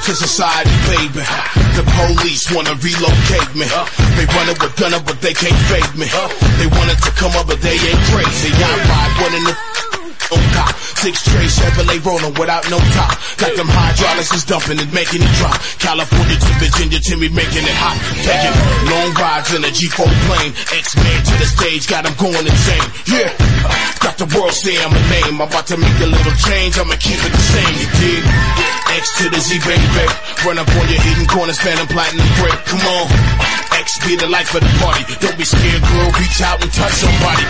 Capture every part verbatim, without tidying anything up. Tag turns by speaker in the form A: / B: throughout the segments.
A: to society, baby. The police wanna relocate me. They running with gunner, but they can't fake me. They wanted to come up, but they ain't crazy. I ride one in the on top. Six tray Chevrolet rolling without no top. Got them hydraulics is dumping and making it drop. California to Virginia to me making it hot. Taking long rides in a G four plane. X-Man to the stage, got them going insane. Yeah, got the world saying my name. I'm about to make a little change, I'ma keep it the same, you dig? X to the Z, baby. Run up on your hidden corners, phantom platinum break. Come on, X be the life of the party. Don't be scared, girl, reach out and touch somebody.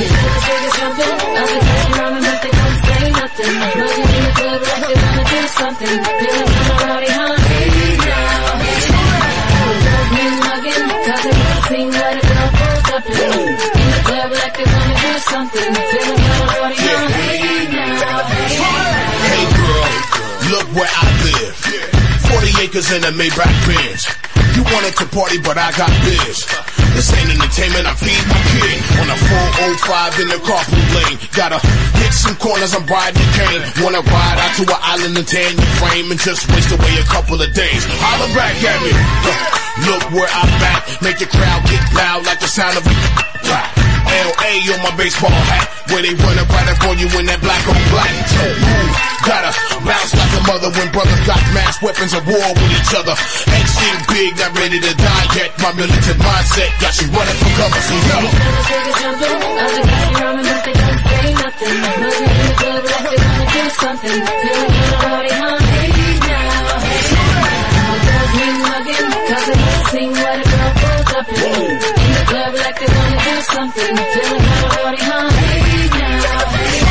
B: They don't say nothing. Looking in the club like they wanna do something. Feeling kinda rowdy, huh? Hey now, the girls be mugging, cause they wanna sing what a girl pulls up in. In the club like they wanna do something. Feeling kinda rowdy, huh? Hey now,
A: hey girl, look where I live. Forty acres in a Maybach Benz. You wanted to party, but I got biz. This ain't entertainment, I feed my kid. On a four oh five in the carpool lane. Gotta hit some corners, I'm riding the cane. Wanna ride out to an island and tan your frame and just waste away a couple of days. Holler back at me. Look where I'm at. Make the crowd get loud like the sound of a L A on my baseball hat. Where they run up right up on you in that black on black. Ooh, gotta bounce like a mother when brothers got mass weapons of war with each other. X ain't big, not ready to die yet. My militant mindset got you running for cover, so yo.
B: other guys be running, but they don't say nothing. Moving in the club like they wanna do something. Feeling kinda rowdy, huh? Hey now, the girls be mugging, cause they wanna sing what a girl pulls up in. In the club like they wanna do something. Feeling kinda rowdy, huh? Hey now,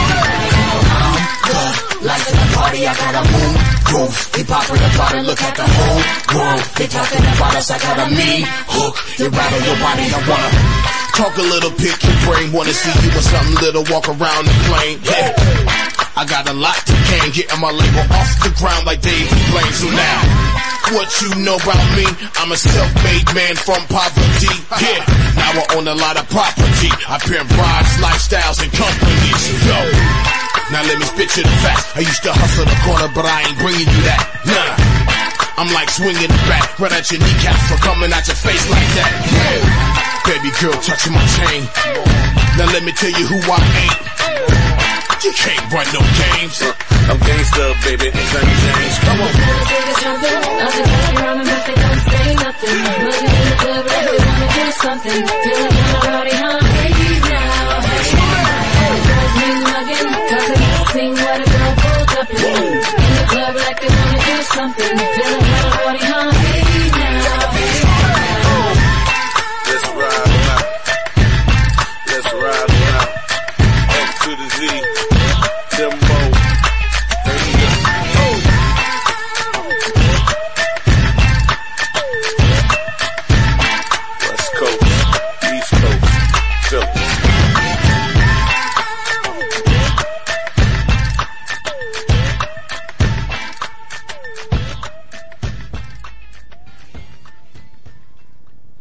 C: life in the party, I got a moon roof. They popping the bottle, look at the whole world. They talking about us, I got a mean hook. They rattle your body, I wanna
A: talk a little, pick your brain. Wanna see you with something little, walk around the plane. Yeah, I got a lot to gain, getting my label off the ground like Dave Blaine. So now, what you know about me? I'm a self-made man from poverty. Yeah, now I own a lot of property. I pimp rides, lifestyles, and companies. Yo, now let me spit you the facts. I used to hustle the corner, but I ain't bringing you that. Nah, I'm like swinging the bat, right at your kneecaps for coming at your face like that. Yeah, baby girl touching my chain. Now let me tell you who I ain't. You can't run no games.
D: I'm gangsta, baby. Johnny James. Come on.
B: other guys be running, but they don't say nothing. Moving in the club like they wanna do something. Feeling kinda rowdy, huh? Hey now, the girls be mugging, cause they wanna sing what a girl pulls up in. In the club like they wanna do something. Feeling